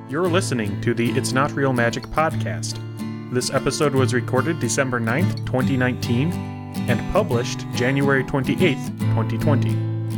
You're listening to the It's Not Real Magic podcast. This episode was recorded December 9th, 2019, and published January 28th, 2020.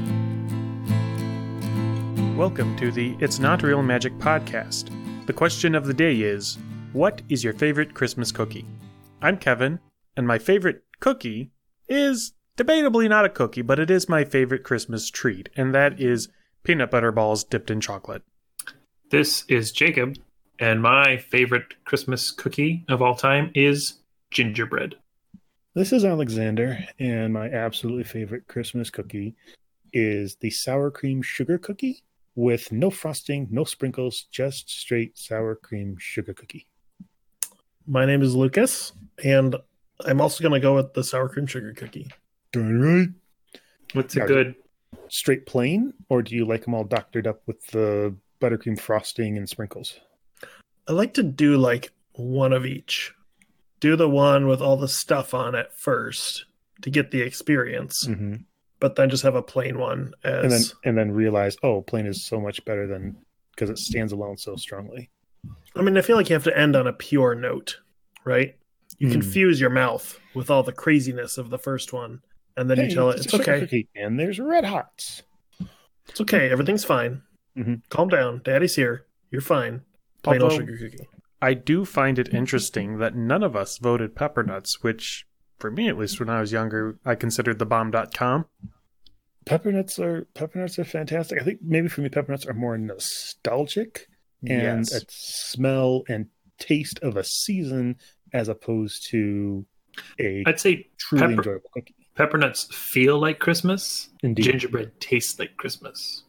Welcome to the It's Not Real Magic podcast. The question of the day is, what is your favorite Christmas cookie? I'm Kevin, and my favorite cookie is debatably not a cookie, but it is my favorite Christmas treat, and that is peanut butter balls dipped in chocolate. This is Jacob, and my favorite Christmas cookie of all time is gingerbread. This is Alexander, and my absolutely favorite Christmas cookie is the sour cream sugar cookie with no frosting, no sprinkles, just straight sour cream sugar cookie. My name is Lucas, and I'm also going to go with the sour cream sugar cookie. Darn right. What's a good... Straight plain, or do you like them all doctored up with the buttercream frosting and sprinkles? I like to do like one of each. Do the one with all the stuff on it first to get the experience, but then just have a plain one as... and then realize, oh, plain is so much better than because it stands alone so strongly. I mean, I feel like you have to end on a pure note, right? You confuse your mouth with all the craziness of the first one, and then you tell it it's okay. Cookie, and there's Red Hots. It's okay. Everything's fine. Calm down. Daddy's here. You're fine. Plain old sugar cookie. I do find it interesting that none of us voted peppernuts, which, for me at least when I was younger, I considered the bomb.com. Peppernuts are fantastic. I think maybe for me, peppernuts are more nostalgic and a smell and taste of a season as opposed to I'd say truly enjoyable cookie. Peppernuts feel like Christmas. Indeed. Gingerbread tastes like Christmas.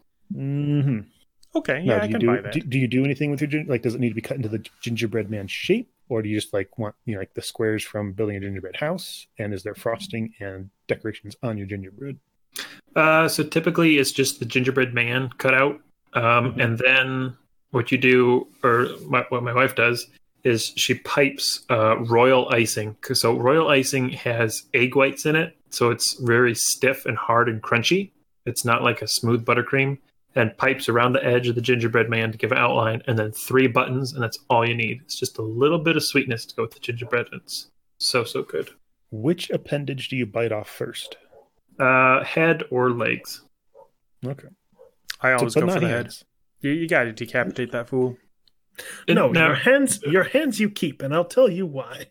Okay, yeah, I can buy that. Do you do anything with your gingerbread? Like, does it need to be cut into the gingerbread man shape, or do you just want like the squares from building a gingerbread house? And is there frosting and decorations on your gingerbread? So typically it's just the gingerbread man cut out, and then what you do, or what my wife does, is she pipes royal icing. So royal icing has egg whites in it, so it's very stiff and hard and crunchy. It's not like a smooth buttercream. And pipes around the edge of the gingerbread man to give an outline, and then 3 buttons, and that's all you need. It's just a little bit of sweetness to go with the gingerbread. It's so good. Which appendage do you bite off first? Head or legs. Okay. I always go for the head. You got to decapitate that fool. Your hands you keep, and I'll tell you why.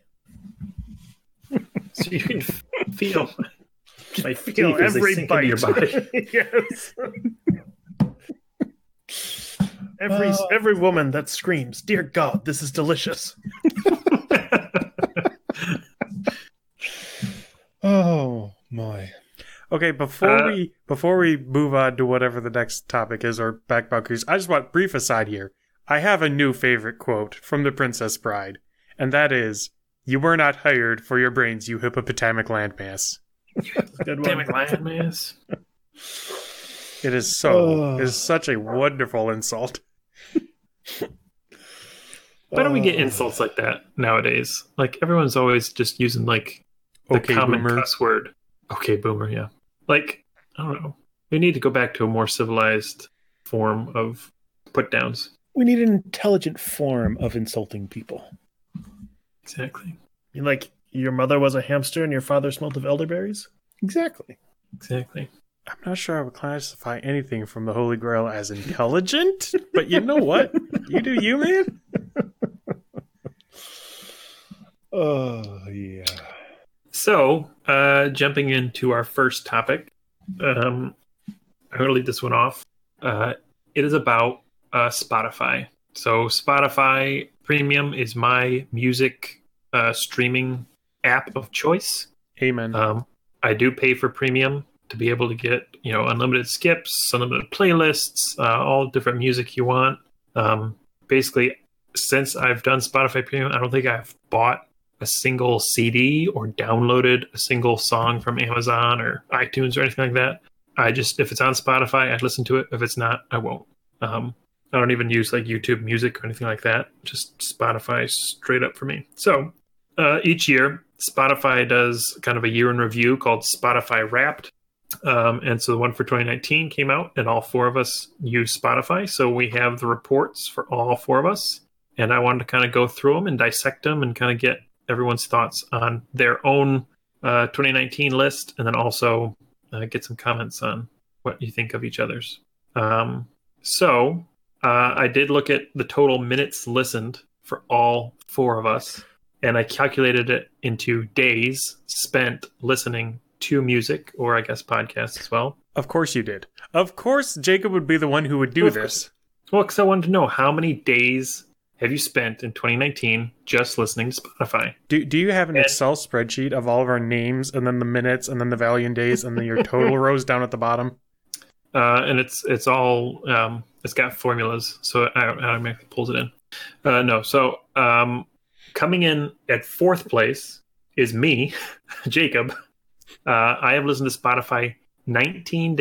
So you can feel my feel every bite. Your body. Yes. Every woman that screams, "Dear God, this is delicious." Oh my. Okay, before we move on to whatever the next topic is, or backbunkers, I just want brief aside here. I have a new favorite quote from The Princess Bride, and that is, "You were not hired for your brains, you hippopotamic landmass." Good one. Landmass. It is it is such a wonderful insult. Why don't we get insults like that nowadays? Like, everyone's always just using like the okay, common boomer. cuss word. Okay, boomer, yeah. Like, I don't know. We need to go back to a more civilized form of put downs. We need an intelligent form of insulting people. Exactly. You like your mother was a hamster and your father smelled of elderberries? Exactly. I'm not sure I would classify anything from the Holy Grail as intelligent, but you know what? You do you, man. Oh, yeah. So, jumping into our first topic, I'm going to lead this one off. It is about Spotify. So, Spotify Premium is my music streaming app of choice. Amen. I do pay for Premium to be able to get, unlimited skips, unlimited playlists, all different music you want. Basically, since I've done Spotify Premium, I don't think I've bought a single CD or downloaded a single song from Amazon or iTunes or anything like that. If it's on Spotify, I listen to it. If it's not, I won't. I don't even use like YouTube Music or anything like that. Just Spotify straight up for me. So each year, Spotify does kind of a year in review called Spotify Wrapped. And so the one for 2019 came out, and all four of us use Spotify. So we have the reports for all four of us. And I wanted to kind of go through them and dissect them and kind of get everyone's thoughts on their own 2019 list, and then also get some comments on what you think of each other's. So I did look at the total minutes listened for all four of us, and I calculated it into days spent listening to music, or I guess podcasts as well. Of course you did. Of course Jacob would be the one who would do this. Well, because I wanted to know how many days have you spent in 2019 just listening to Spotify? Do you have an Excel spreadsheet of all of our names and then the minutes and then the value in days and then your total rows down at the bottom? And it's all it's got formulas, so I automatically pulls it in. No, so coming in at fourth place is me, Jacob. I have listened to Spotify 19.1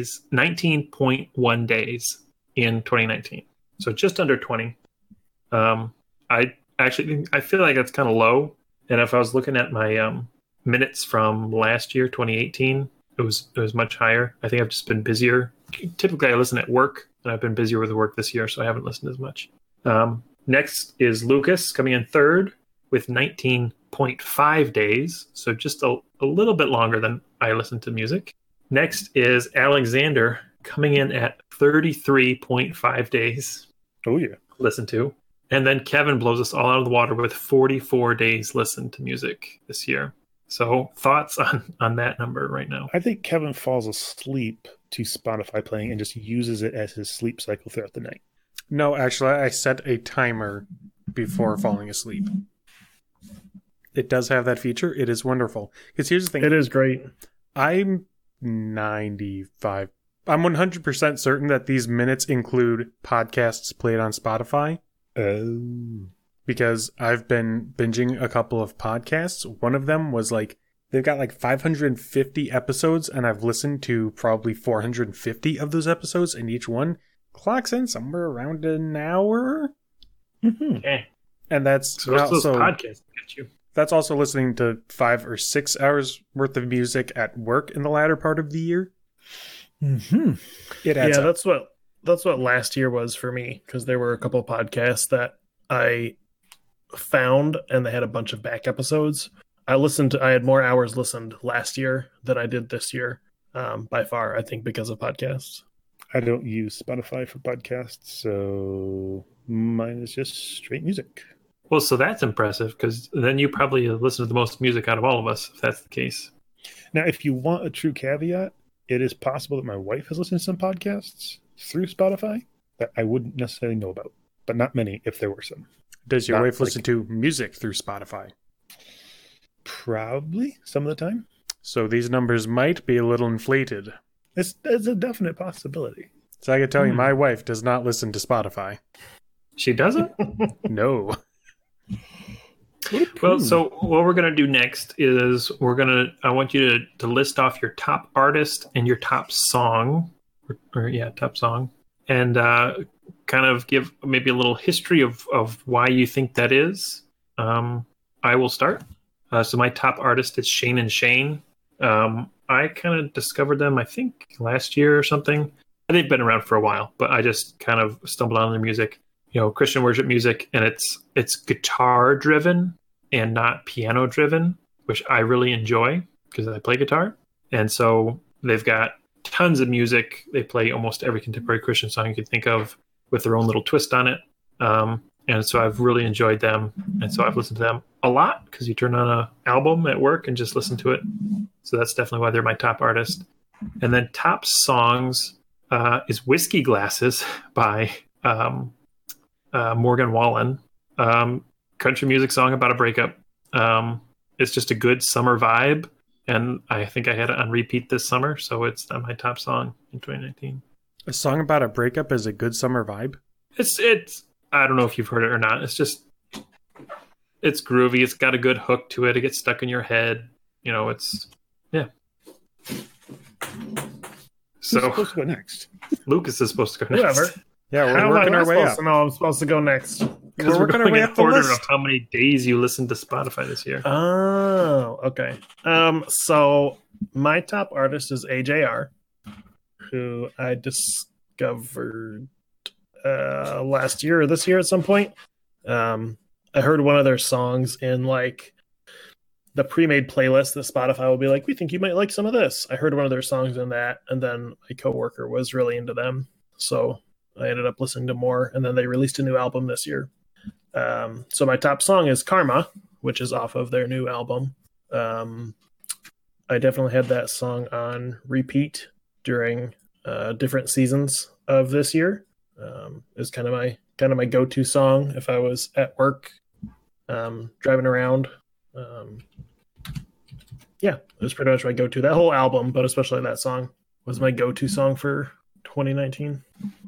days in 2019, so just under 20. I feel like that's kind of low, and if I was looking at my minutes from last year, 2018, it was much higher. I think I've just been busier. Typically, I listen at work, and I've been busier with work this year, so I haven't listened as much. Next is Lucas, coming in third with 19.5 days, so just a little bit longer than I listen to music. Next is Alexander, coming in at 33.5 days. Oh, yeah. Listen to. And then Kevin blows us all out of the water with 44 days listened to music this year. So thoughts on that number right now? I think Kevin falls asleep to Spotify playing and just uses it as his sleep cycle throughout the night. No, actually, I set a timer before falling asleep. It does have that feature. It is wonderful. Because here's the thing. It is great. I'm 100% certain that these minutes include podcasts played on Spotify. Oh. Because I've been binging a couple of podcasts. One of them was like, they've got like 550 episodes, and I've listened to probably 450 of those episodes, and each one clocks in somewhere around an hour. Mm-hmm. Okay. And that's So those also, podcasts get you. that's also listening to 5 or 6 hours worth of music at work in the latter part of the year. Mm-hmm. It adds up. That's what last year was for me, because there were a couple of podcasts that I found and they had a bunch of back episodes. I had more hours listened last year than I did this year, by far, I think, because of podcasts. I don't use Spotify for podcasts, so mine is just straight music. Well, so that's impressive, because then you probably listen to the most music out of all of us, if that's the case. Now, if you want a true caveat, it is possible that my wife has listened to some podcasts through Spotify that I wouldn't necessarily know about, but not many if there were some. Does your Not wife listen to music through Spotify? Probably some of the time. So these numbers might be a little inflated. It's a definite possibility. So I can tell you, my wife does not listen to Spotify. She doesn't? No. Well, so what we're going to do next is I want you to list off your top artist and your top song, top song, and kind of give maybe a little history of why you think that is. I will start. So my top artist is Shane and Shane. I kind of discovered them, I think, last year or something. They've been around for a while, but I just kind of stumbled on their music. Christian worship music, and it's guitar driven and not piano driven, which I really enjoy because I play guitar. And so they've got tons of music. They play almost every contemporary Christian song you can think of with their own little twist on it. And so I've really enjoyed them. And so I've listened to them a lot because you turn on an album at work and just listen to it. So that's definitely why they're my top artist. And then top songs is Whiskey Glasses by Morgan Wallen. Country music song about a breakup. It's just a good summer vibe. And I think I had it on repeat this summer. So it's my top song in 2019. A song about a breakup is a good summer vibe? It's I don't know if you've heard it or not. It's groovy. It's got a good hook to it. It gets stuck in your head. Yeah. So who's supposed to go next? Lucas is supposed to go next. Whoever. Yeah, we're How working am I our way supposed up. to know I'm supposed to go next? Because We're we're working our going way in up the order list. of how many days you listened to Spotify this year. Oh, okay. So my top artist is AJR, who I discovered last year or this year at some point. I heard one of their songs in like the pre-made playlist that Spotify will be like, we think you might like some of this. I heard one of their songs in that, and then my coworker was really into them, so I ended up listening to more. And then they released a new album this year. So my top song is Karma, which is off of their new album. I definitely had that song on repeat during different seasons of this year. It was kind of my go-to song if I was at work, driving around. Yeah, it was pretty much my go-to. That whole album, but especially that song, was my go-to song for 2019.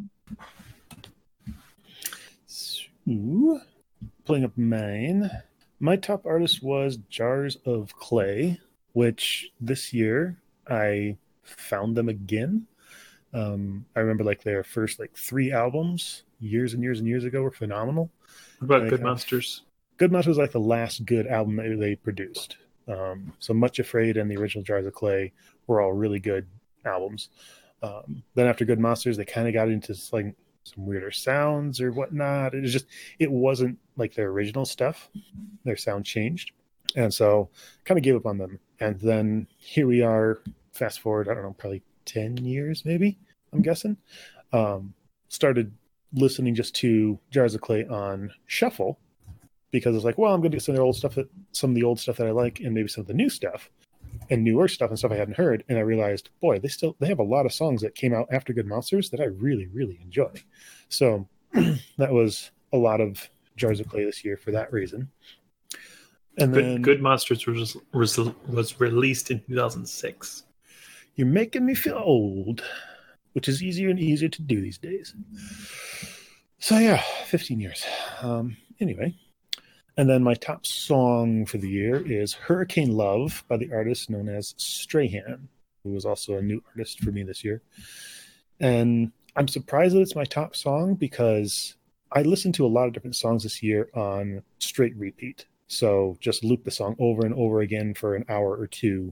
Ooh, pulling up mine. My top artist was Jars of Clay, which this year I found them again. I remember like their first like 3 albums years and years and years ago were phenomenal. What about Like, Good Monsters? Good Monsters was like the last good album that they produced. So Much Afraid and the original Jars of Clay were all really good albums. Then after Good Monsters, they kind of got into like some weirder sounds or whatnot. It wasn't like their original stuff. Their sound changed. And so kind of gave up on them. And then here we are, fast forward, I don't know, probably 10 years maybe, I'm guessing. Started listening just to Jars of Clay on shuffle because it's like, well, I'm going to get some of the old stuff that I like and maybe some of the new stuff and newer stuff and stuff I hadn't heard. And I realized, boy, they have a lot of songs that came out after Good Monsters that I really, really enjoy. So that was a lot of Jars of Clay this year for that reason. And then Good Monsters was released in 2006. You're making me feel old, which is easier and easier to do these days. So yeah, 15 years. Anyway. And then my top song for the year is Hurricane Love by the artist known as Strahan, who was also a new artist for me this year. And I'm surprised that it's my top song because I listened to a lot of different songs this year on straight repeat. So just loop the song over and over again for an hour or two,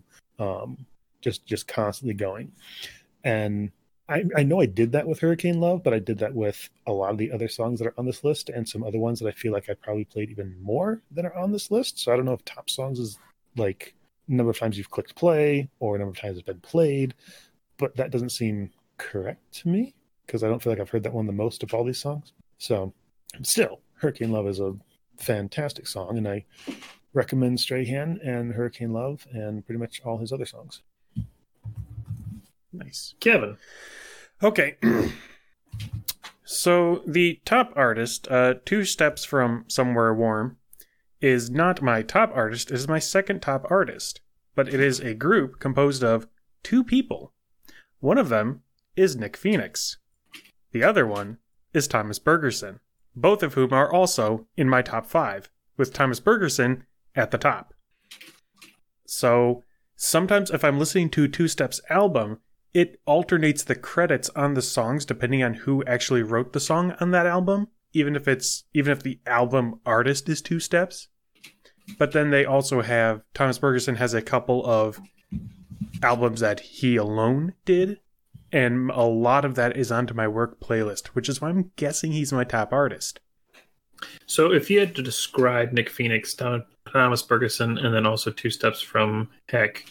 just constantly going. And I know I did that with Hurricane Love, but I did that with a lot of the other songs that are on this list and some other ones that I feel like I probably played even more than are on this list. So I don't know if top songs is like number of times you've clicked play or number of times it's been played, but that doesn't seem correct to me because I don't feel like I've heard that one the most of all these songs. So still, Hurricane Love is a fantastic song, and I recommend Strahan and Hurricane Love and pretty much all his other songs. Nice. Kevin. Okay. So the top artist, 2 Steps from Somewhere Warm, is not my top artist. It is my second top artist. But it is a group composed of 2 people. One of them is Nick Phoenix. The other one is Thomas Bergerson, both of whom are also in my top 5, with Thomas Bergerson at the top. So sometimes if I'm listening to 2 Steps' album, it alternates the credits on the songs depending on who actually wrote the song on that album, even if the album artist is 2 Steps. But then they also have Thomas Bergerson has a couple of albums that he alone did, and a lot of that is onto my work playlist, which is why I'm guessing he's my top artist. So if you had to describe Nick Phoenix, Thomas Bergerson, and then also 2 Steps from Heck,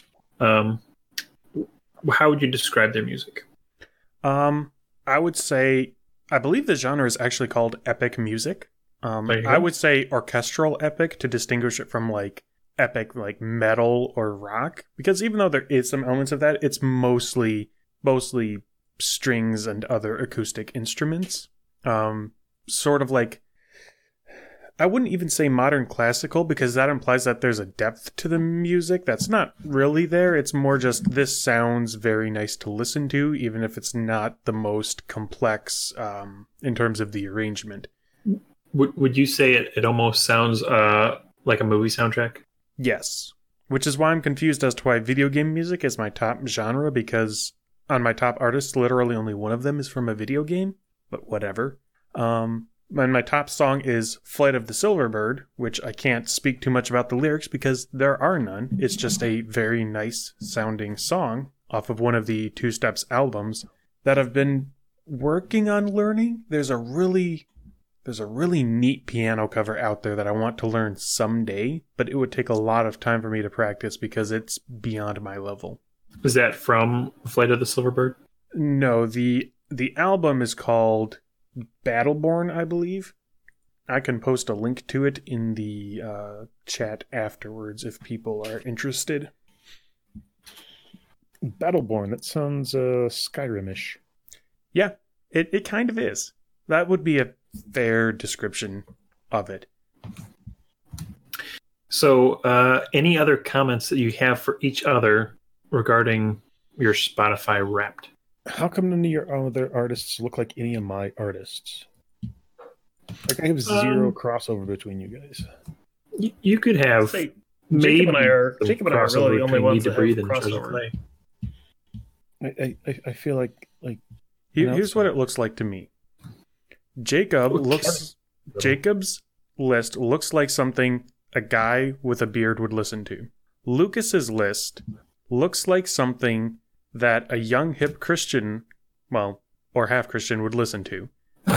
how would you describe their music? I would say, I believe the genre is actually called epic music. I would say orchestral epic to distinguish it from like epic like metal or rock, because even though there is some elements of that, it's mostly strings and other acoustic instruments. Sort of like, I wouldn't even say modern classical, because that implies that there's a depth to the music that's not really there. It's more just, this sounds very nice to listen to, even if it's not the most complex in terms of the arrangement. Would you say it almost sounds like a movie soundtrack? Yes. Which is why I'm confused as to why video game music is my top genre, because on my top artists, literally only one of them is from a video game, but whatever. And my top song is Flight of the Silverbird, which I can't speak too much about the lyrics because there are none. It's just a very nice sounding song off of one of the Two Steps albums that I've been working on learning. There's a really neat piano cover out there that I want to learn someday, but it would take a lot of time for me to practice because it's beyond my level. Is that from Flight of the Silverbird? No, the album is called Battleborn, I believe. I can post a link to it in the chat afterwards if people are interested. Battleborn, that sounds Skyrim-ish. Yeah, it kind of is. That would be a fair description of it. So, any other comments that you have for each other regarding your Spotify Wrapped? How come none of your other artists look like any of my artists? Like I have zero crossover between you guys. You could have Say, maybe Jacob and I are crossover really the only between ones Need to that Breathe have and Treasure crossover. Play. I feel like Here's what it looks like to me. Jacob's list looks like something a guy with a beard would listen to. Lucas's list looks like something that a young hip Christian, well, or half Christian would listen to.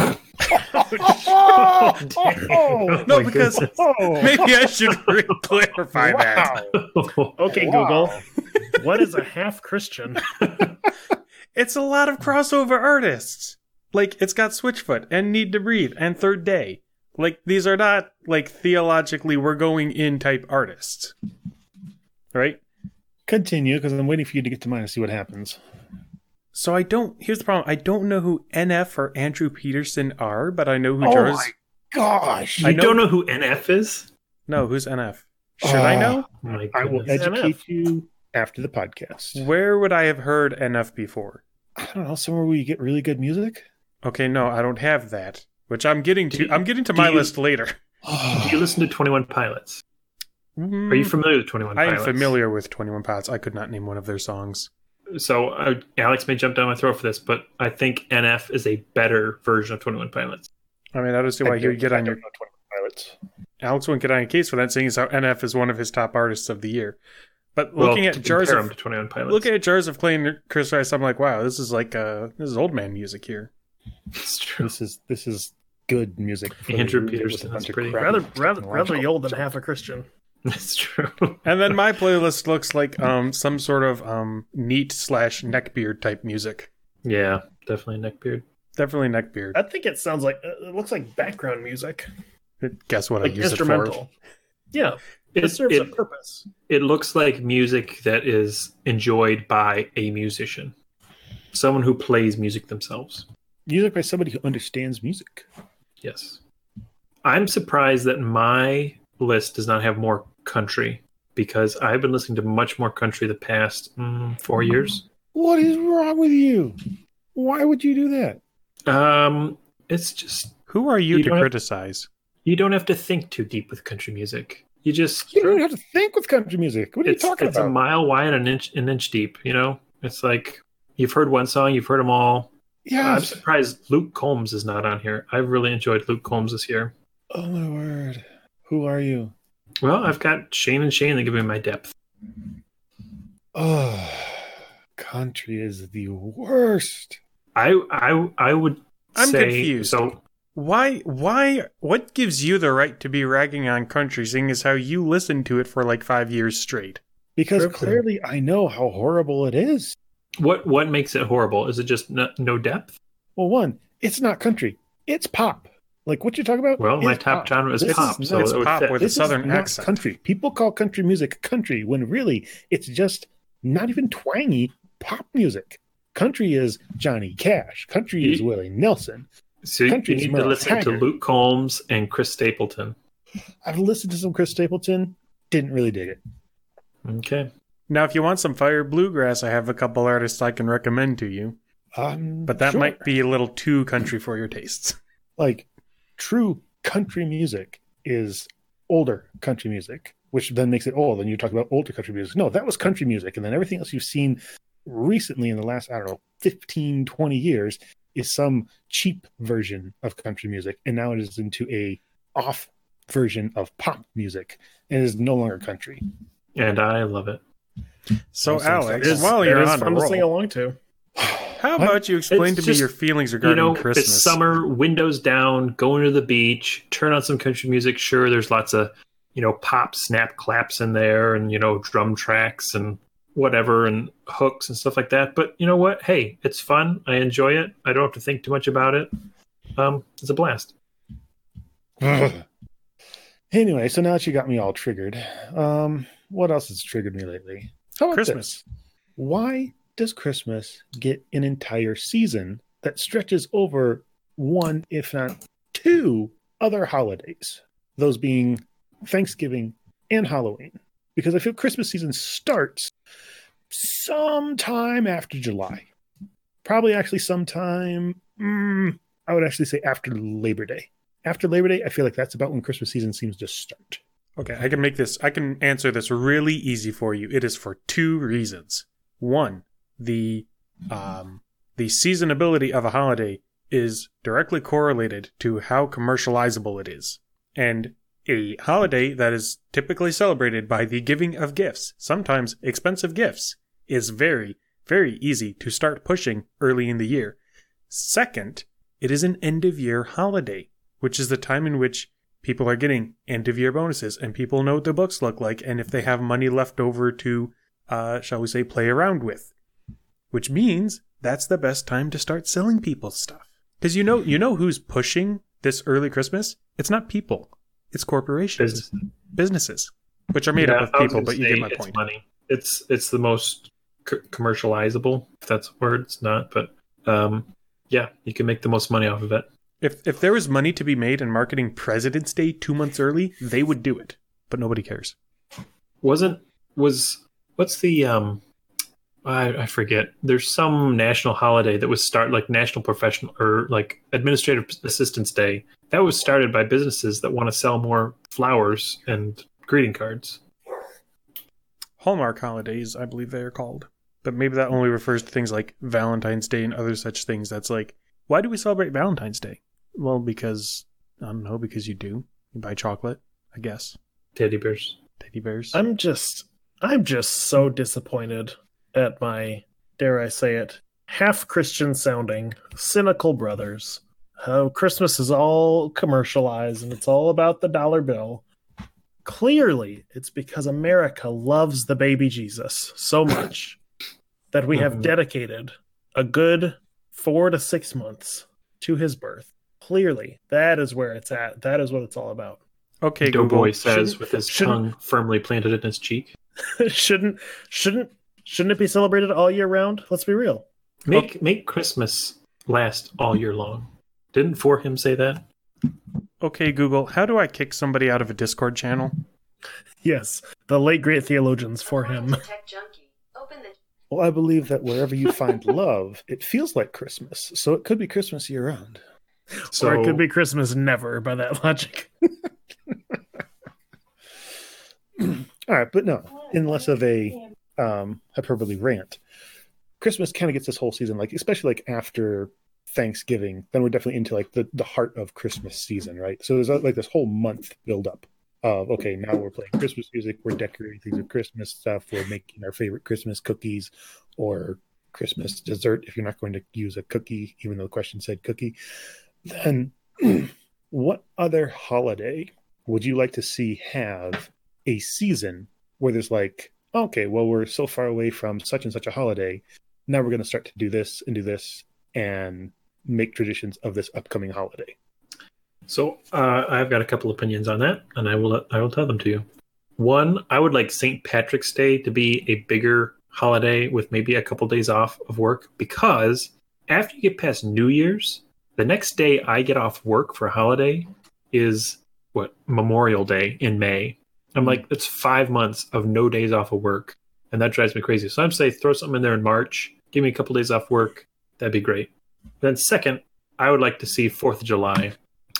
No, because maybe I should clarify that. Okay, Google. What is a half Christian? It's a lot of crossover artists. Like, it's got Switchfoot and Need to Breathe and Third Day. Like, these are not, like, theologically we're going in type artists. Right? Continue, because I'm waiting for you to get to mine and see what happens. So here's the problem. I don't know who NF or Andrew Peterson are, but I know who Oh Jars. my gosh! You don't know who NF is? No, who's NF? Should I know? Oh my I will goodness. educate you after the podcast. Where would I have heard NF before? I don't know, somewhere where you get really good music. Okay, no, I don't have that. Which I'm getting to. I'm getting to my list later. Do you listen to 21 Pilots? Are you familiar with 21 I Pilots? am familiar with 21 Pilots. I could not name one of their songs. So Alex may jump down my throat for this, but I think NF is a better version of 21 Pilots. I mean, I don't see why he would get on your. I don't know 21 Pilots. Alex wouldn't get on your case for that, seeing as how NF is one of his top artists of the year. But Well, looking to at jars compare of them to 21 Pilots. looking at jars of clay and Chris Rice, I'm like, wow, this is like this is old man music here. It's true. This is good music. for Andrew the- Peterson with a bunch is of pretty- crappy rather technological old than stuff. half a Christian. It's true. And then my playlist looks like some sort of neat / neckbeard type music. Yeah, definitely neckbeard. Definitely neckbeard. I think it sounds like it looks like background music, Guess what like I use instrumental. it Yeah, it It, serves a it, purpose. it looks like music that is enjoyed by a musician. Someone who plays music themselves. Music by somebody who understands music. Yes. I'm surprised that my list does not have more country because I've been listening to much more country the past 4 years. What is wrong with you? Why would you do that? It's just for. Who are you You to don't have- criticize? you don't have to think too deep with country music. You just You don't have to think with country music. What are you talking it's about? a mile wide and an inch deep. You know, it's like you've heard one song, you've heard them all. I'm Yes. surprised Luke Combs is not on here. I've really enjoyed Luke Combs this year. Oh my word. Who are you? Well, I've got Shane and Shane that give me my depth. Oh, country is the worst. I would I'm say confused. so. Why? What gives you the right to be ragging on country, seeing as how you listened to it for like 5 years straight? Because Sure. clearly I know how horrible it is. What makes it horrible? Is it just no depth? Well, one, it's not country. It's pop. Like what you're talking about? Well, my is top pop. genre is This pop, is so it's it would pop fit. with a This southern is not accent. country. People call country music country when really it's just not even twangy pop music. Country is Johnny Cash. Country is Willie Nelson. So you Country is need to Merle listen to Haggard. Luke Combs and Chris Stapleton. I've listened to some Chris Stapleton. Didn't really dig it. Okay. Now, if you want some fire bluegrass, I have a couple artists I can recommend to you. But that Sure. might be a little too country for your tastes. Like true country music is older country music, which then makes it old. And you talk about older country music. No, that was country music. And then everything else you've seen recently in the last, I don't know, 15, 20 years is some cheap version of country music, and now it is into a off version of pop music, and it is no longer country. And I love it. So, So Alex, while you're on fun a to sing roll, along to. how about you explain It's to me just, your feelings regarding Christmas? It's summer, windows down, going to the beach, turn on some country music. Sure, there's lots of, pop snap claps in there and, drum tracks and whatever and hooks and stuff like that. But you know what? Hey, it's fun. I enjoy it. I don't have to think too much about it. It's a blast. Anyway, so now that you got me all triggered, what else has triggered me lately? How about Christmas. this? Why does Christmas get an entire season that stretches over one, if not two, other holidays? Those being Thanksgiving and Halloween. Because I feel Christmas season starts sometime after July. Probably actually sometime, I would actually say after Labor Day. After Labor Day, I feel like that's about when Christmas season seems to start. Okay, I can answer this really easy for you. It is for two reasons. One, the seasonability of a holiday is directly correlated to how commercializable it is. And a holiday that is typically celebrated by the giving of gifts, sometimes expensive gifts, is very, very easy to start pushing early in the year. Second, it is an end-of-year holiday, which is the time in which people are getting end-of-year bonuses, and people know what their books look like, and if they have money left over to, shall we say, play around with. Which means that's the best time to start selling people stuff. Because you know who's pushing this early Christmas? It's not people. It's corporations. Businesses. Which are made up of people, but you get my point. Money. It's the most commercializable, if that's a word. It's not, but yeah, you can make the most money off of it. If there was money to be made in marketing President's Day 2 months early, they would do it. But nobody cares. What's the I forget. There's some national holiday that was like National Professional or like Administrative Assistance Day. That was started by businesses that want to sell more flowers and greeting cards. Hallmark holidays, I believe they are called. But maybe that only refers to things like Valentine's Day and other such things. That's like, why do we celebrate Valentine's Day? Well, because, I don't know, because you do. You buy chocolate, I guess. Teddy bears. I'm just so disappointed at my, dare I say it, half Christian sounding, cynical brothers. How Christmas is all commercialized and it's all about the dollar bill. Clearly, it's because America loves the baby Jesus so much that we have dedicated a good 4 to 6 months to his birth. Clearly, that is where it's at. That is what it's all about. Okay, Doughboy Google. says with his tongue firmly planted in his cheek. Shouldn't it be celebrated all year round? Let's be real. Make Christmas last all year long. Didn't For Him say that? Okay, Google, how do I kick somebody out of a Discord channel? Yes, the late great theologians For Him. Well, I believe that wherever you find love, it feels like Christmas. So it could be Christmas year round. Or it could be Christmas never by that logic. All right, but no, in less of a hyperbole rant, Christmas kind of gets this whole season, like especially like after Thanksgiving, then we're definitely into like the heart of Christmas season, right? So there's like this whole month build up of, okay, now we're playing Christmas music, we're decorating things with Christmas stuff, we're making our favorite Christmas cookies or Christmas dessert if you're not going to use a cookie, even though the question said cookie. Then what other holiday would you like to see have a season where there's like, okay, well, we're so far away from such and such a holiday, now we're going to start to do this and make traditions of this upcoming holiday? So I've got a couple opinions on that, and I will tell them to you. One, I would like St. Patrick's Day to be a bigger holiday with maybe a couple days off of work, because after you get past New Year's, the next day I get off work for a holiday is Memorial Day in May. I'm like, that's 5 months of no days off of work, and that drives me crazy. So I'm saying throw something in there in March, give me a couple days off work. That'd be great. Then second, I would like to see 4th of July.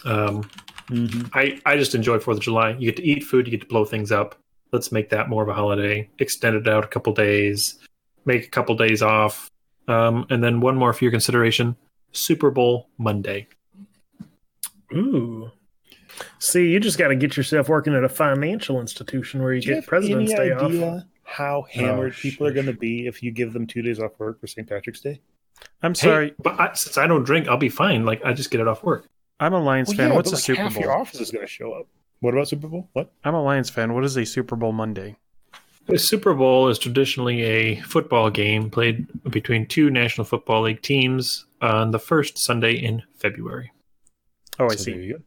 I just enjoy 4th of July. You get to eat food, you get to blow things up. Let's make that more of a holiday. Extend it out a couple days, make a couple days off. And then one more for your consideration. Super Bowl Monday. Ooh. See, you just got to get yourself working at a financial institution where you Do you get have President's any Day off. idea how hammered people are shush. going to be if you give them 2 days off work for St. Patrick's Day? I'm sorry. Hey, but since I don't drink, I'll be fine. Like, I just get it off work. I'm a Lions fan. What's a but Super half Bowl? your office is going to show up. What about Super Bowl? What? I'm a Lions fan. What is a Super Bowl Monday? The Super Bowl is traditionally a football game played between 2 National Football League teams on the first Sunday in February. Oh, I So see. there you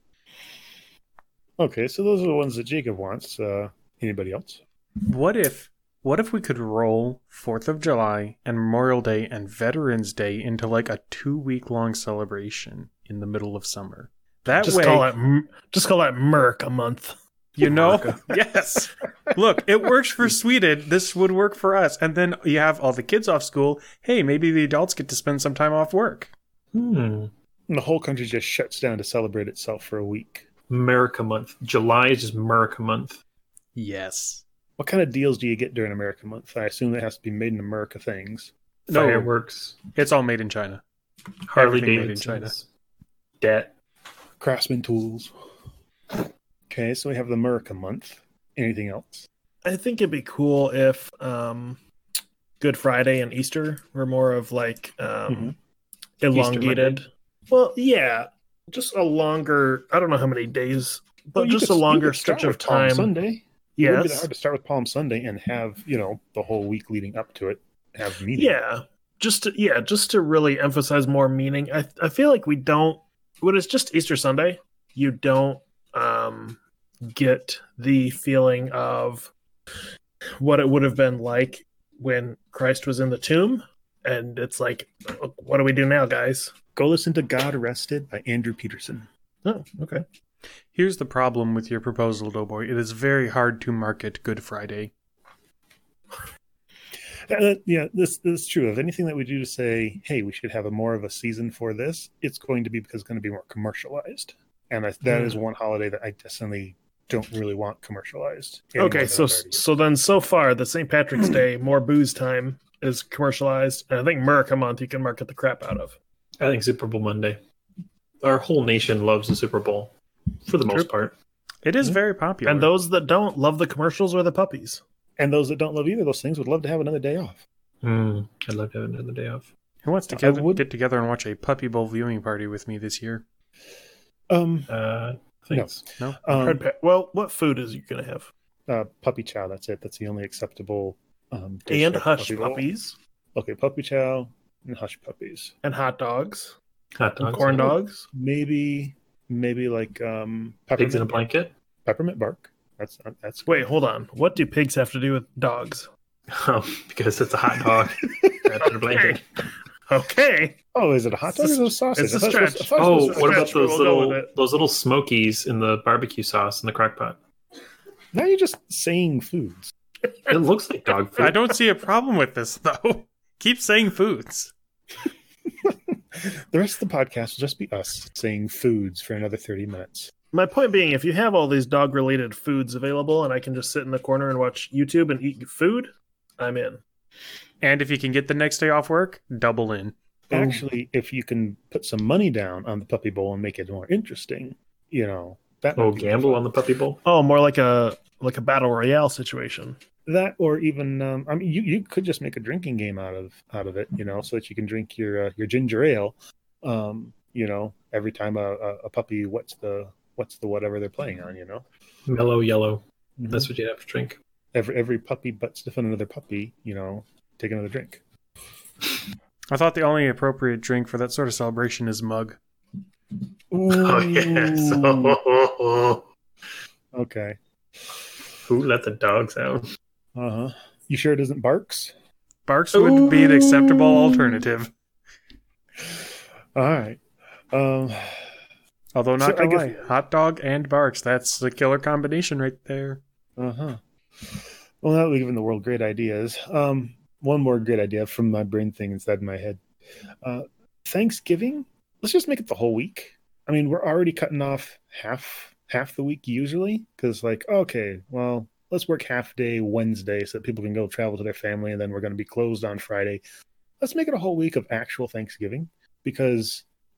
go. Okay, so those are the ones that Jacob wants. Anybody else? What if we could roll 4th of July and Memorial Day and Veterans Day into like a 2-week long celebration in the middle of summer? That Just way, call it Merc a month. you know, yes. Look, it works for Sweden. This would work for us. And then you have all the kids off school. Hey, maybe the adults get to spend some time off work. And the whole country just shuts down to celebrate itself for a week. America Month. July is just America Month. Yes. What kind of deals do you get during America Month? I assume it has to be made in America things. No. Fireworks. It's all made in China. Harley Everything made in Davidsons. Debt. Craftsman tools. Okay, so we have the America Month. Anything else? I think it'd be cool if Good Friday and Easter were more of like elongated. Well, yeah, just a longer. I don't know how many days, but You just could- a you longer could start stretch of with Palm time. Sunday. It wouldn't be that Yes. hard to start with Palm Sunday and have, the whole week leading up to it have meaning. Yeah, just to really emphasize more meaning. I feel like we don't. When it's just Easter Sunday, you don't get the feeling of what it would have been like when Christ was in the tomb. And it's like, what do we do now, guys? Go listen to God Arrested by Andrew Peterson. Oh, okay. Here's the problem with your proposal, Doughboy. It is very hard to market Good Friday. Yeah, this is true. Of anything that we do to say, hey, we should have more of a season for this, it's going to be because it's going to be more commercialized. And that is one holiday that I definitely don't really want commercialized. any more Okay, than so it's already- so then so far the St. Patrick's Day more booze time is commercialized, and I think America Month you can market the crap out of. I think Super Bowl Monday. Our whole nation loves the Super Bowl, for the most part. It is very popular. And those that don't love the commercials or the puppies. And those that don't love either of those things would love to have another day off. I'd love to have another day off. Who wants to I would- get together and watch a Puppy Bowl viewing party with me this year? Thanks. No? Well, what food is you gonna have? Puppy chow, that's it. That's the only acceptable dish And at hush Puppy Bowl. puppies Okay, puppy chow and hush puppies. and hot dogs Hot and dogs. corn dogs. Maybe like Pigs in a blanket. peppermint bark. That's Wait, hold on. What do pigs have to do with dogs? Because it's a hot dog wrapped in a blanket. Okay. Oh, is it a hot dog or is it a sausage? It's a I thought it was- stretch. I thought it Oh, was- what about stretch, those we'll go with little it. those little smokies in the barbecue sauce in the crock pot? Now you're just saying foods. It looks like dog food. I don't see a problem with this, though. Keep saying foods. The rest of the podcast will just be us saying foods for another 30 minutes. My point being, if you have all these dog related foods available and I can just sit in the corner and watch YouTube and eat food, I'm in. And if you can get the next day off work, double in. Actually, if you can put some money down on the puppy bowl and make it more interesting, that Oh, might be gamble fun. on the puppy bowl. Oh, more like a battle royale situation. That, or even you could just make a drinking game out of it, so that you can drink your ginger ale, every time a puppy what's the whatever they're playing on, Mellow yellow. That's what you'd have to drink. every puppy butt sniff another puppy, take another drink. I thought the only appropriate drink for that sort of celebration is mug. Oh yes. Okay. Who let the dogs out? You sure it isn't Barks? Barks would be an acceptable alternative. All right. Although not So I gonna lie, guess- hot dog and Barks, that's the killer combination right there. Well, now that we've given the world great ideas, one more great idea from my brain thing inside my head. Thanksgiving, let's just make it the whole week. I mean, we're already cutting off half the week usually, because okay, well, let's work half day Wednesday so that people can go travel to their family, and then we're going to be closed on Friday. Let's make it a whole week of actual Thanksgiving, because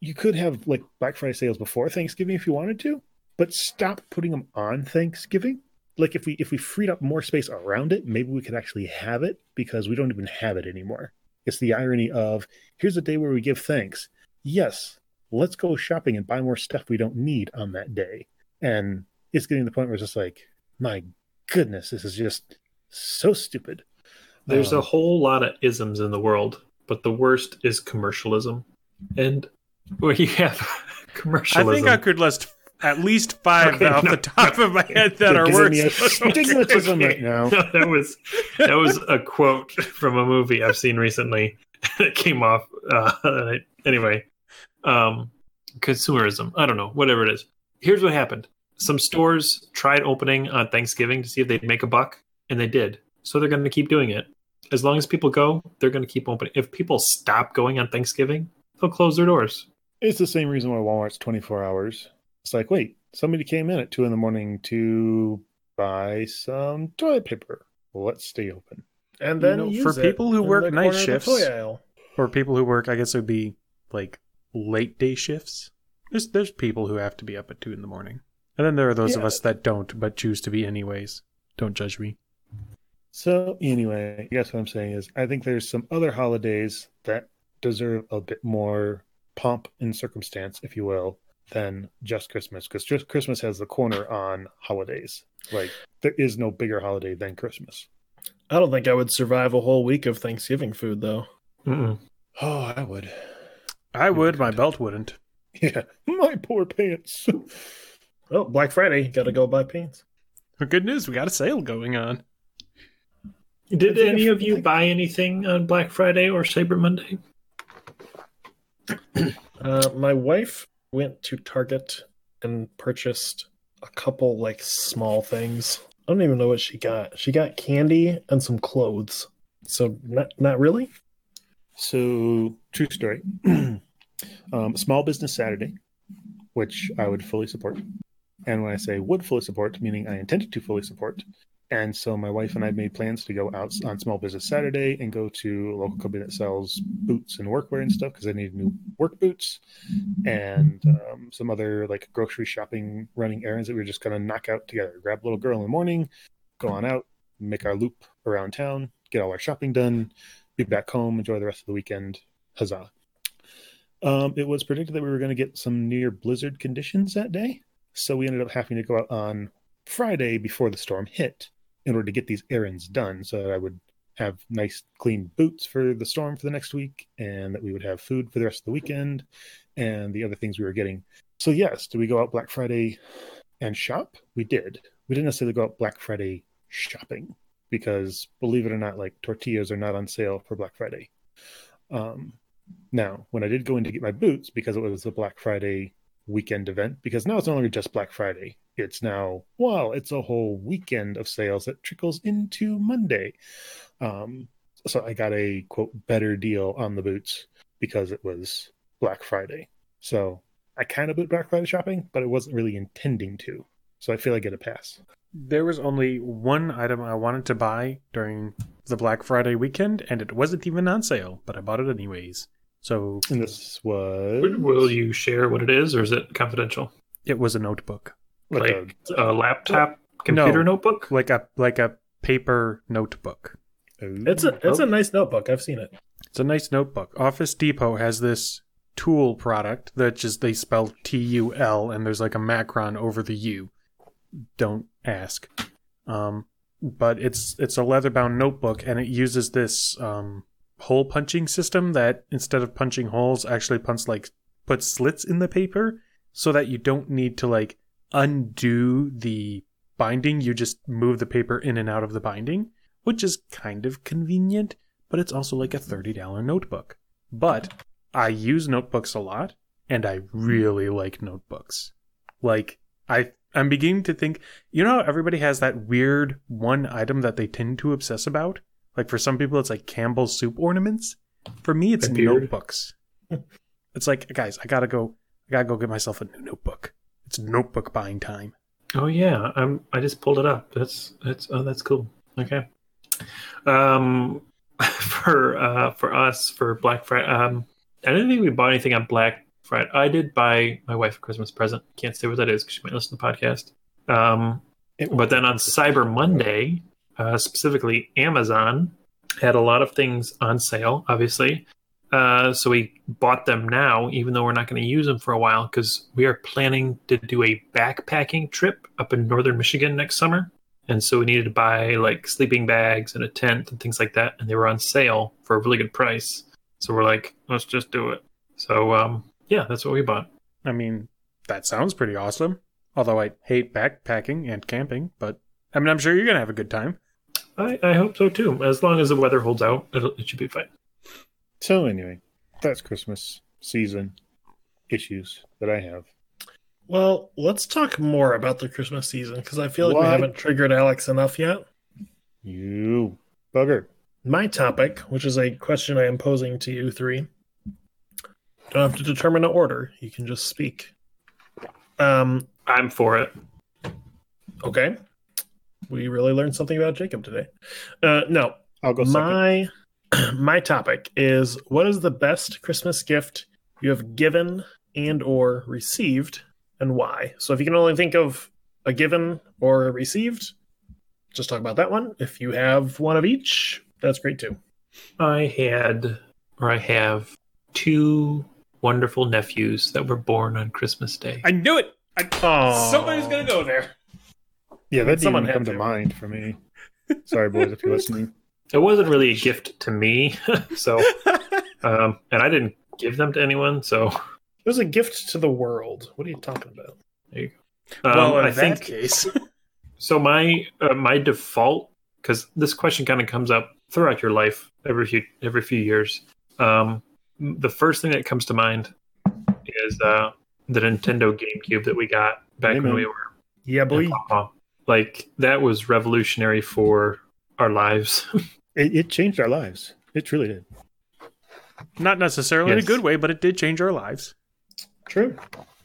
you could have like Black Friday sales before Thanksgiving if you wanted to, but stop putting them on Thanksgiving. Like if we freed up more space around it, maybe we could actually have it, because we don't even have it anymore. It's the irony of, here's a day where we give thanks. Yes, let's go shopping and buy more stuff we don't need on that day. And it's getting to the point where it's just like, my goodness, this is just so stupid. There's a whole lot of isms in the world, but the worst is commercialism. And where you have commercialism. I think I could list at least 5 off the top of my head that are worse. Stigmatism right now. No, that was a quote from a movie I've seen recently. It came off. Anyway, consumerism. I don't know, whatever it is. Here's what happened. Some stores tried opening on Thanksgiving to see if they'd make a buck, and they did. So they're going to keep doing it. As long as people go, they're going to keep opening. If people stop going on Thanksgiving, they'll close their doors. It's the same reason why Walmart's 24 hours. It's like, wait, somebody came in at 2 a.m. to buy some toilet paper. Well, let's stay open. And then for people who work night shifts, or people who work, I guess it would be like late day shifts. There's people who have to be up at 2 a.m. And then there are those of us that don't, but choose to be anyways. Don't judge me. So anyway, I guess what I'm saying is, I think there's some other holidays that deserve a bit more pomp and circumstance, if you will, than just Christmas, because just Christmas has the corner on holidays. Like, there is no bigger holiday than Christmas. I don't think I would survive a whole week of Thanksgiving food, though. Mm-mm. Oh, I would. I would. My belt wouldn't. Yeah, my poor pants. Oh, Black Friday, got to go buy pants. Good news, we got a sale going on. Did any of you buy anything on Black Friday or Cyber Monday? My wife went to Target and purchased a couple like small things. I don't even know what she got. She got candy and some clothes. So not really. So true story. Small Business Saturday, which I would fully support. And when I say would fully support, meaning I intended to fully support. And so my wife and I made plans to go out on Small Business Saturday and go to a local company that sells boots and workwear and stuff, because I needed new work boots, and some other like grocery shopping running errands that we were just going to knock out together. Grab a little girl in the morning, go on out, make our loop around town, get all our shopping done, be back home, enjoy the rest of the weekend. Huzzah. It was predicted that we were going to get some near blizzard conditions that day. So we ended up having to go out on Friday before the storm hit in order to get these errands done, so that I would have nice clean boots for the storm for the next week, and that we would have food for the rest of the weekend, and the other things we were getting. So yes, did we go out Black Friday and shop? We did. We didn't necessarily go out Black Friday shopping, because believe it or not, like, tortillas are not on sale for Black Friday. Now, when I did go in to get my boots, because it was a Black Friday weekend event, because now it's no longer just Black Friday. It's now, well, it's a whole weekend of sales that trickles into Monday. So I got a, quote, better deal on the boots because it was Black Friday. So I kind of boot Black Friday shopping, but I wasn't really intending to. So I feel I get a pass. There was only one item I wanted to buy during the Black Friday weekend, and it wasn't even on sale, but I bought it anyways. So, and this was... Will you share what it is, or is it confidential? It was a notebook. Like a laptop computer notebook? Like a paper notebook. It's a nice notebook. I've seen it. It's a nice notebook. Office Depot has this tool product that just, they spell TUL, and there's like a macron over the U. Don't ask. But it's a leather-bound notebook, and it uses this hole punching system that, instead of punching holes, actually puts slits in the paper, so that you don't need to like undo the binding. You just move the paper in and out of the binding, which is kind of convenient, but it's also like a $30 notebook. But I use notebooks a lot, and I really like notebooks. Like, I'm beginning to think, you know how everybody has that weird one item that they tend to obsess about? Like, for some people, it's like Campbell's soup ornaments. For me, it's notebooks. It's like, guys, I gotta go get myself a new notebook. It's notebook buying time. Oh yeah, I just pulled it up. That's cool. Okay. For us for Black Friday, I didn't think we bought anything on Black Friday. I did buy my wife a Christmas present. Can't say what that is because she might listen to the podcast. But then on Cyber Monday, specifically Amazon had a lot of things on sale, obviously. So we bought them now, even though we're not going to use them for a while, because we are planning to do a backpacking trip up in northern Michigan next summer. And so we needed to buy like sleeping bags and a tent and things like that. And they were on sale for a really good price. So we're like, let's just do it. So, yeah, that's what we bought. I mean, that sounds pretty awesome. Although I hate backpacking and camping, but I mean, I'm sure you're going to have a good time. I hope so too. As long as the weather holds out, it should be fine. So anyway, that's Christmas season issues that I have. Well, let's talk more about the Christmas season because I feel like What? we haven't triggered Alex enough yet. You bugger. My topic, which is a question I am posing to you three, don't have to determine an order. You can just speak. I'm for it. Okay. We really learned something about Jacob today. No, I'll go second. my topic is, what is the best Christmas gift you have given and or received, and why? So if you can only think of a given or a received, just talk about that one. If you have one of each, that's great too. I have 2 wonderful nephews that were born on Christmas Day. I knew it! Aw. Somebody's going to go there. Yeah, that Someone didn't had come to to. mind for me. Sorry, boys, if you're listening. It wasn't really a gift to me, so and I didn't give them to anyone. So It was a gift to the world. What are you talking about? there you go. Well, in I that think case. so. My default, because this question kind of comes up throughout your life every few years. The first thing that comes to mind is the Nintendo GameCube that we got back when we were Yeah, boy. like that was revolutionary for our lives. It changed our lives. It truly did. Not necessarily in Yes. a good way, but it did change our lives. True.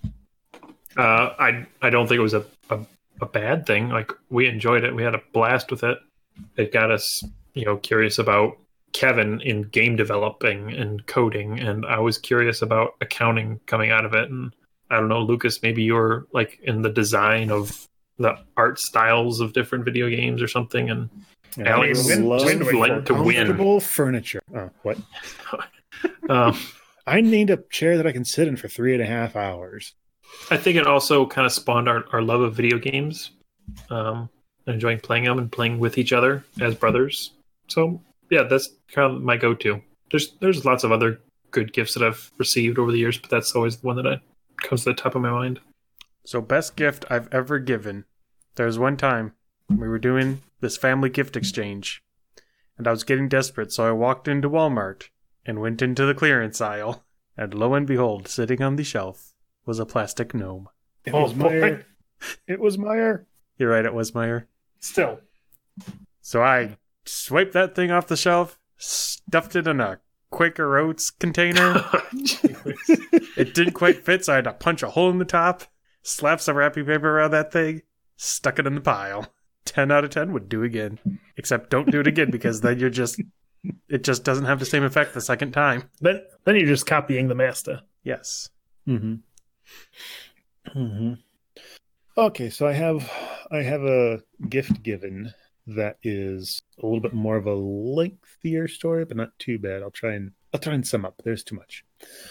I don't think it was a bad thing. Like we enjoyed it. We had a blast with it. It got us, curious about Kevin in game developing and coding, and I was curious about accounting coming out of it. And I don't know, Lucas, maybe you're like in the design of the art styles of different video games or something. And Alex went to win. Comfortable furniture. Oh, what? Um, I need a chair that I can sit in for 3.5 hours. I think it also kind of spawned our love of video games, enjoying playing them and playing with each other as brothers. So yeah, that's kind of my go-to. There's lots of other good gifts that I've received over the years, but that's always the one that comes to the top of my mind. So, best gift I've ever given. There was one time we were doing this family gift exchange, and I was getting desperate, so I walked into Walmart and went into the clearance aisle, and lo and behold, sitting on the shelf was a plastic gnome. It was Meyer. It was Meyer. You're right, it was Meyer. Still. So I swiped that thing off the shelf, stuffed it in a Quaker Oats container. It didn't quite fit, so I had to punch a hole in the top, slap some wrapping paper around that thing, stuck it in the pile. 10 out of 10 would do again. Except don't do it again, because then it just doesn't have the same effect the second time. Then you're just copying the master. Yes. Mm-hmm. Mm-hmm. Okay, so I have a gift given that is a little bit more of a lengthier story, but not too bad. I'll try and sum up. There's too much.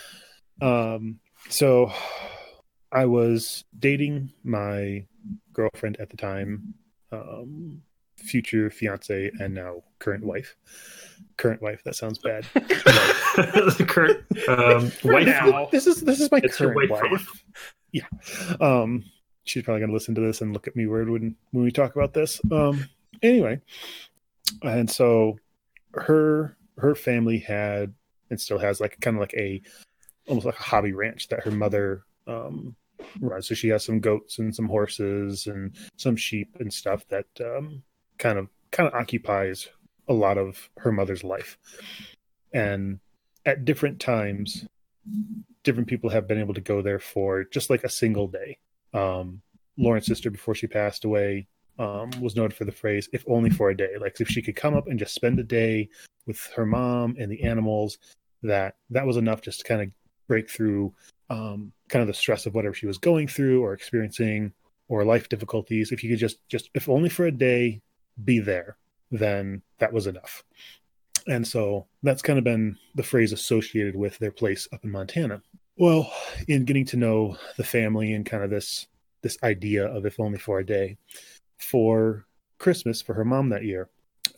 So I was dating my girlfriend at the time, future fiance and now current wife. Current wife. That sounds bad. The current wife. Now. This is my It's your current wife. wife. Yeah. She's probably gonna listen to this and look at me weird when we talk about this. Anyway, and so her family had and still has like kind of like almost like a hobby ranch that her mother runs. So she has some goats and some horses and some sheep and stuff that kind of occupies a lot of her mother's life. And at different times, different people have been able to go there for just like a single day. Lauren's sister, before she passed away, was noted for the phrase, if only for a day. Like if she could come up and just spend a day with her mom and the animals, that was enough just to kind of break through kind of the stress of whatever she was going through or experiencing or life difficulties. If you could just if only for a day, be there, then that was enough. And so that's kind of been the phrase associated with their place up in Montana. Well, in getting to know the family and kind of this idea of if only for a day, for Christmas for her mom that year,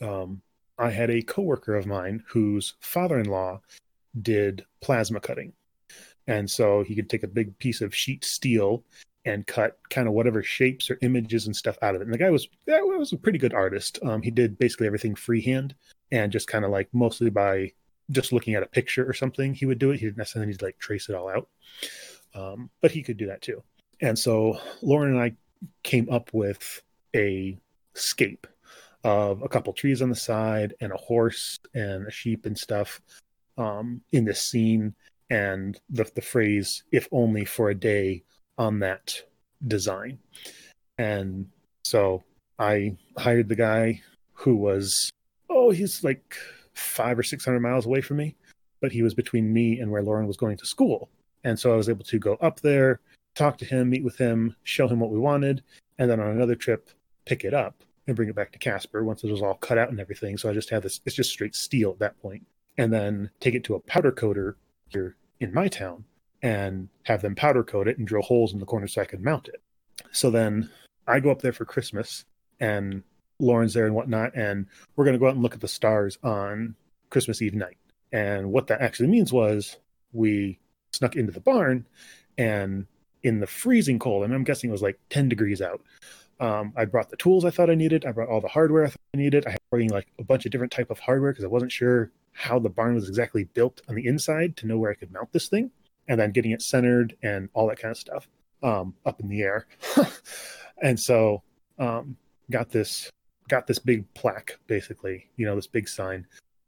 I had a coworker of mine whose father-in-law did plasma cutting. And so he could take a big piece of sheet steel and cut kind of whatever shapes or images and stuff out of it. And the guy was a pretty good artist. He did basically everything freehand and just kind of like mostly by just looking at a picture or something, he would do it. He didn't necessarily need to like trace it all out. But he could do that too. And so Lauren and I came up with a scape of a couple trees on the side and a horse and a sheep and stuff in this scene, and the phrase "if only for a day" on that design. And so I hired the guy who was, he's like 500 or 600 miles away from me, but he was between me and where Lauren was going to school. And so I was able to go up there, talk to him, meet with him, show him what we wanted, and then on another trip, pick it up and bring it back to Casper once it was all cut out and everything. So I just have this, it's just straight steel at that point, and then take it to a powder coater here in my town and have them powder coat it and drill holes in the corner so I could mount it. So then I go up there for Christmas and Lauren's there and whatnot, and we're going to go out and look at the stars on Christmas Eve night. And what that actually means was we snuck into the barn, and in the freezing cold, and I'm guessing it was like 10 degrees out, I brought the tools I thought I needed. I brought all the hardware I thought I needed. I had bringing like a bunch of different type of hardware because I wasn't sure how the barn was exactly built on the inside to know where I could mount this thing, and then getting it centered and all that kind of stuff up in the air. And so got this big plaque, basically, this big sign,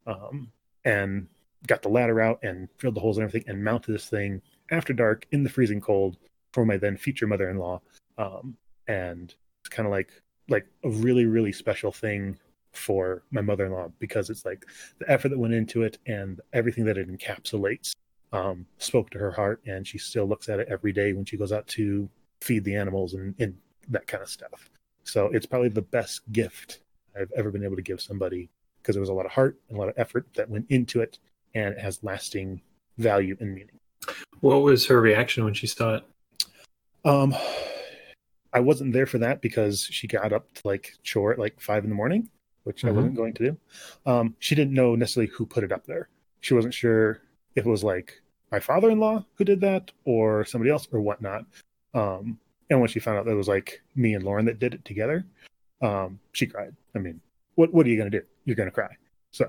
and got the ladder out and drilled the holes and everything and mounted this thing after dark in the freezing cold for my then future mother-in-law. And it's kind of like a really, really special thing for my mother-in-law because it's like the effort that went into it and everything that it encapsulates spoke to her heart, and she still looks at it every day when she goes out to feed the animals and that kind of stuff. So it's probably the best gift I've ever been able to give somebody because there was a lot of heart and a lot of effort that went into it, and it has lasting value and meaning. What was her reaction when she saw it? I wasn't there for that because she got up to like chore at like 5 a.m, which I wasn't going to do. She didn't know necessarily who put it up there. She wasn't sure if it was like my father-in-law who did that or somebody else or whatnot. And when she found out that it was like me and Lauren that did it together, she cried. I mean, what are you going to do? You're going to cry. So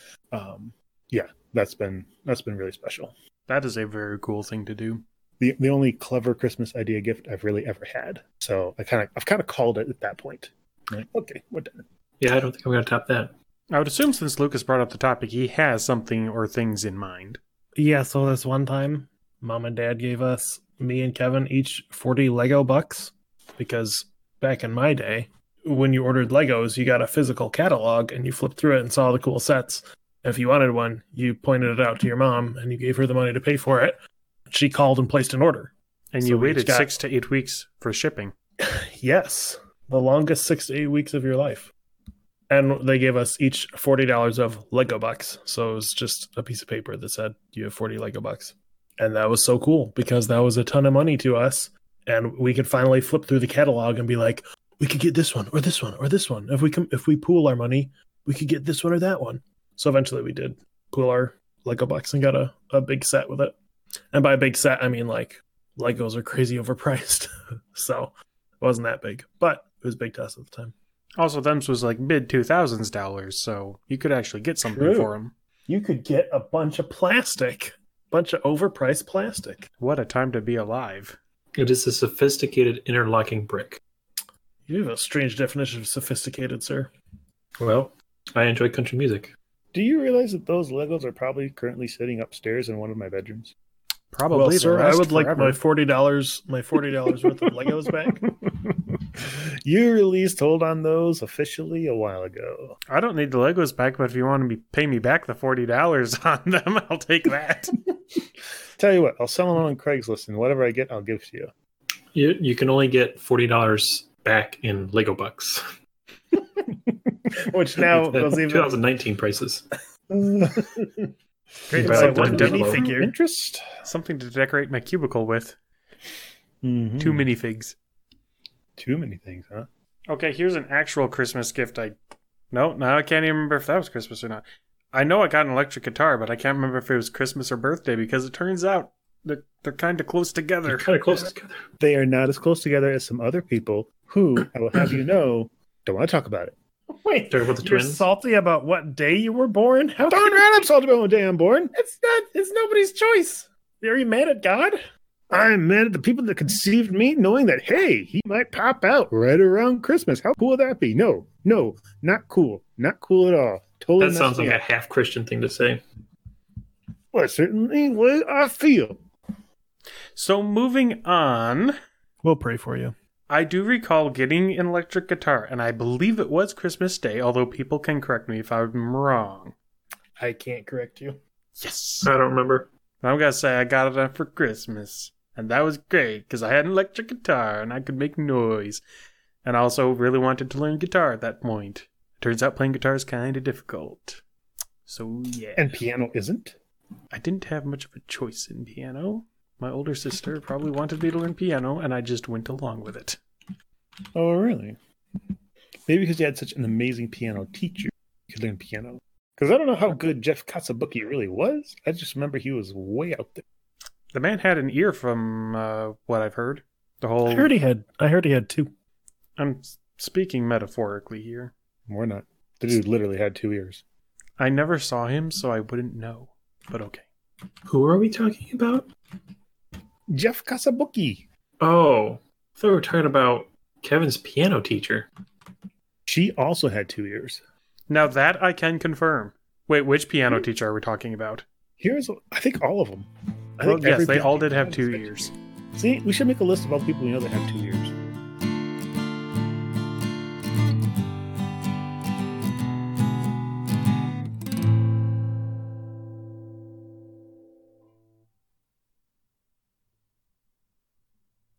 yeah, that's been really special. That is a very cool thing to do. The only clever Christmas idea gift I've really ever had. So I've kind of called it at that point. Like, okay, we're done. Yeah, I don't think I'm going to top that. I would assume since Lucas brought up the topic, he has something or things in mind. Yeah, so this one time, Mom and Dad gave us, me and Kevin, each 40 Lego bucks, because back in my day, when you ordered Legos, you got a physical catalog and you flipped through it and saw the cool sets. And if you wanted one, you pointed it out to your mom and you gave her the money to pay for it. She called and placed an order. And you waited 6 to 8 weeks for shipping. Yes, the longest 6 to 8 weeks of your life. And they gave us each $40 of Lego bucks. So it was just a piece of paper that said, you have 40 Lego bucks. And that was so cool because that was a ton of money to us. And we could finally flip through the catalog and be like, we could get this one or this one or this one. If we pool our money, we could get this one or that one. So eventually we did pool our Lego bucks and got a big set with it. And by a big set, I mean like Legos are crazy overpriced. So it wasn't that big, but it was big to us at the time. Also, them's was like mid-2000s dollars, so you could actually get something for them. You could get a bunch of plastic. Bunch of overpriced plastic. What a time to be alive. It is a sophisticated interlocking brick. You have a strange definition of sophisticated, sir. Well, I enjoy country music. Do you realize that those Legos are probably currently sitting upstairs in one of my bedrooms? Probably. Well, sir, I would forever. like my $40 worth of Legos back. You released hold on those officially a while ago. I don't need the Legos back, but if you want to pay me back the $40 on them, I'll take that. Tell you what, I'll sell them on Craigslist, and whatever I get, I'll give to you. You can only get $40 back in Lego bucks. Which now With the goes even 2019 prices. Great. Right, So like one the mini minifigure. figure. Interest? Something to decorate my cubicle with. Mhm. 2 minifigs. Too many things, huh? Okay, here's an actual Christmas gift. No, now I can't even remember if that was Christmas or not. I know I got an electric guitar, but I can't remember if it was Christmas or birthday because it turns out they're kind of close together. They're kind of close together. They are not as close together as some other people who, I will have you know, don't want to talk about it. Wait, Talking about the you're twins. salty about what day you were born? How Darn right, I'm salty about one day I'm born. It's nobody's choice. Are you mad at God? I'm mad at the people that conceived me, knowing that, hey, he might pop out right around Christmas. How cool would that be? No, not cool. Not cool at all. Totally That sounds messed me like a up. half Christian thing to say. Well, certainly what I feel. So moving on, We'll pray for you. I do recall getting an electric guitar, and I believe it was Christmas Day, although people can correct me if I'm wrong. I can't correct you. Yes. I don't remember. I'm going to say I got it for Christmas. And that was great because I had an electric guitar and I could make noise. And I also really wanted to learn guitar at that point. Turns out playing guitar is kind of difficult. So, yeah. And piano isn't? I didn't have much of a choice in piano. My older sister probably wanted me to learn piano, and I just went along with it. Oh, really? Maybe because you had such an amazing piano teacher, you could learn piano. Because I don't know how good Jeff Katsubuki really was. I just remember he was way out there. The man had an ear from what I've heard. The whole. I heard he had 2. I'm speaking metaphorically here. We're not. The dude literally had 2 ears. I never saw him, so I wouldn't know. But okay. Who are we talking about? Jeff Katsubuki. Oh, I thought we were talking about Kevin's piano teacher. She also had 2 ears. Now that I can confirm. Wait, which piano teacher are we talking about? I think all of them. Well, yes, they all did have 2 ears. See, we should make a list of all the people we know that have 2 ears.